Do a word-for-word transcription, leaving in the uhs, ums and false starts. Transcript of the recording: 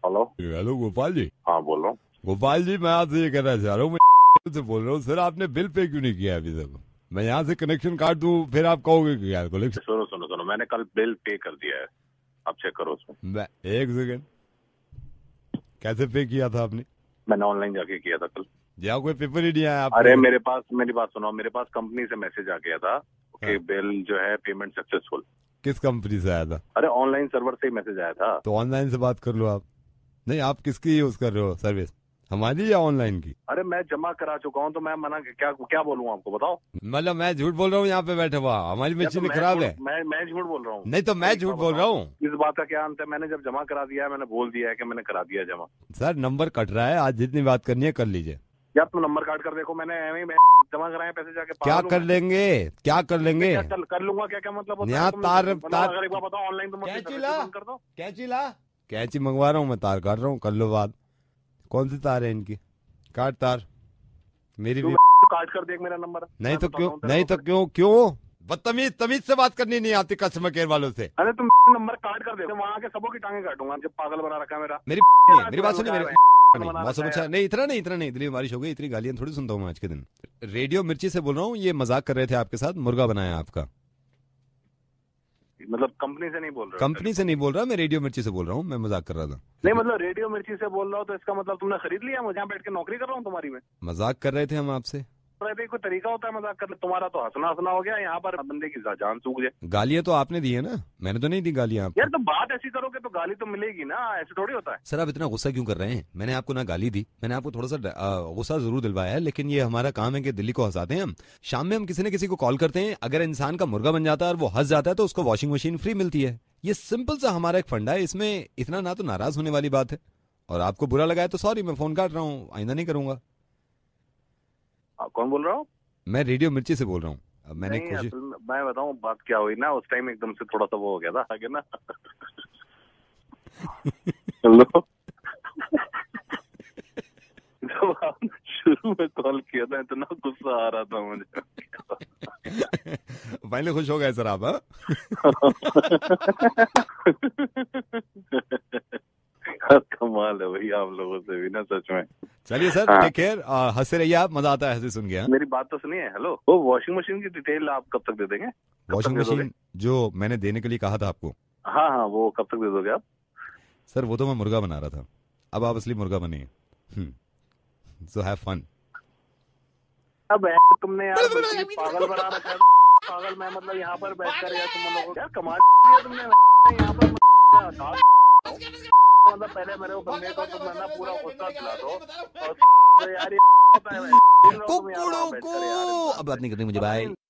Hello hello Gopal ji. हाँ बोल रहा हूँ। गोपाल जी मैं आपसे ये कहना चाह रहा हूँ, मैं से बोल रहा हूँ सर, आपने बिल पे क्यों नहीं किया अभी तक? मैं यहाँ से कनेक्शन काट दूँ फिर आप कहोगे कि यार कलेक्शन। सुनो सुनो सुनो, मैंने कल बिल पे कर दिया है, आप चेक करो उसमें। मैं एक सेकेंड, कैसे पे किया था आपने? मैंने ऑनलाइन जाके किया था कल। या कोई पेपर ही नहीं आया आपको? अरे मेरे पास, मेरी बात सुनो, मेरे पास कंपनी से मैसेज आ गया था कि हाँ। बिल जो है पेमेंट सक्सेसफुल। किस कंपनी से आया था? अरे ऑनलाइन सर्वर से ही मैसेज आया था। तो ऑनलाइन से बात कर लो आप। नहीं, आप किसकी यूज कर रहे हो सर्विस, हमारी या ऑनलाइन की? अरे मैं जमा करा चुका हूँ तो मैं मना क्या क्या बोलूँ आपको, बताओ। मतलब मैं झूठ बोल रहा हूँ यहाँ पे बैठे हुआ? हमारी या तो मशीन मैं खराब झूठ- है। मैं मैं झूठ बोल रहा हूँ? नहीं तो मैं झूठ बोल रहा हूँ। इस बात का क्या अंत है? मैंने जब जमा करा दिया है, मैंने बोल दिया है कि मैंने करा दिया है जमा। सर नंबर कट रहा है, आज जितनी बात करनी है कर लीजिए। या तुम नंबर काट कर देखो, मैंने एवं ही मैं जमा कराए पैसे जाके। क्या पागल कर हूँ लेंगे, क्या कर लेंगे? मैं? क्या कर, कर लूंगा? क्या क्या मतलब होता यहाँ है? तुम- तार मतलब तार अगर एक बार बताओ, ऑनलाइन तुम अपनी कैंची सर्विस ला, बंद कर दो। कैंची ला, कैंची मंगवा रहा हूँ मैं, तार काट रहा हूँ, कर लो बात। कौन सी तार है इनकी? काट तार मेरी तू भी। काट कर देख मेरा नंबर। नहीं मैं तो बताता क्यों, हूँ तेरे नहीं को। तो क्यों क्यों बदतमीज, तमीज से बात करनी नहीं आती कस्टमर केयर वालों से। अरे तुम नंबर काट कर दे, वहाँ के सबों की टांगे काटूंगा जब पागल बना रखा है मेरा। मेरी नहीं है, मेरी बात सुनिए, मेरी नहीं, बना मौसम रखा अच्छा है। नहीं, इतना नहीं, इतना नहीं, दिल्ली में बारिश हो गई, इतनी गालियां थोड़ी सुनता हूँ मैं आज के दिन। रेडियो मिर्ची से बोल रहा हूँ, ये मजाक कर रहे थे आपके साथ, मुर्गा बनाया आपका। मतलब कंपनी से नहीं बोल रहे हो? कंपनी से नहीं बोल रहा, मैं रेडियो मिर्ची से बोल रहा हूँ, मैं मजाक कर रहा था। नहीं मतलब रेडियो मिर्ची से बोल रहा हो तो इसका मतलब तुमने खरीद लिया? मुझे यहाँ बैठ के नौकरी कर रहा हूँ तुम्हारी में। मजाक कर रहे थे हम आपसे। अरे कोई तरीका होता है मजाक करने? तुम्हारा तो हंसना हंसना हो गया, यहाँ पर बंदे की जान सूख जाए। गालियां तो आपने दी है ना, मैंने तो नहीं दी गालियां आपको। यार तो बात ऐसी करोगे तो गाली तो मिलेगी ना, ऐसे थोड़ी होता है। सर आप इतना गुस्सा क्यों कर रहे हैं? मैंने आपको ना गाली दी, मैंने आपको थोड़ा सा अ, गुस्सा जरूर दिलवाया है, लेकिन ये हमारा काम है कि दिल्ली को हंसाते हैं हम। शाम में हम किसी न किसी को कॉल करते हैं, अगर इंसान का मुर्गा बन जाता है और वो हंस जाता है तो उसको वॉशिंग मशीन फ्री मिलती है। ये सिंपल सा हमारा एक फंडा है, इसमें इतना ना तो नाराज होने वाली बात है। और आपको बुरा लगा है तो सॉरी, मैं फोन काट रहा हूँ, आइंदा नहीं करूंगा। हाँ, कौन बोल रहा हूँ? मैं रेडियो मिर्ची से बोल रहा हूँ। अब मैंने नहीं, कोशिश, असल में मैं बताऊं बात क्या हुई ना, उस टाइम एकदम से थोड़ा सा वो हो गया था आगे ना। हेलो जब आपने शुरू में कॉल किया था इतना गुस्सा आ रहा था मुझे। फाइनली खुश हो गए सर आप? हाँ? कमाल है भाई आप लोगों से भी ना, सच में। चलिए सर, हाँ। टेक केयर, हंसते रहिए आप, मजा आता है हंसी सुन के। हाँ? मेरी बात तो सुनिए। हेलो, वो वॉशिंग मशीन की डिटेल आप कब तक दे देंगे? कब वॉशिंग तक दे दोगे? मशीन जो मैंने देने के लिए कहा था आपको, हाँ हाँ, वो कब तक दे दोगे आप? सर वो तो मैं मुर्गा बना रहा था, अब आप असली मुर्गा बनिए। So have fun. अब तुमने यार बिल्कुल पागल बना रखा है। पागल मैं मतलब यहाँ पर बैठकर यार तुम लोगों को यार कमाल किया तुमने यहाँ पर। मतलब पहले मेरे को बंदे को तुम ना पूरा गुस्सा दिला दो और यार ये कुकुड़ों को अब बात नहीं करनी मुझे, बाय।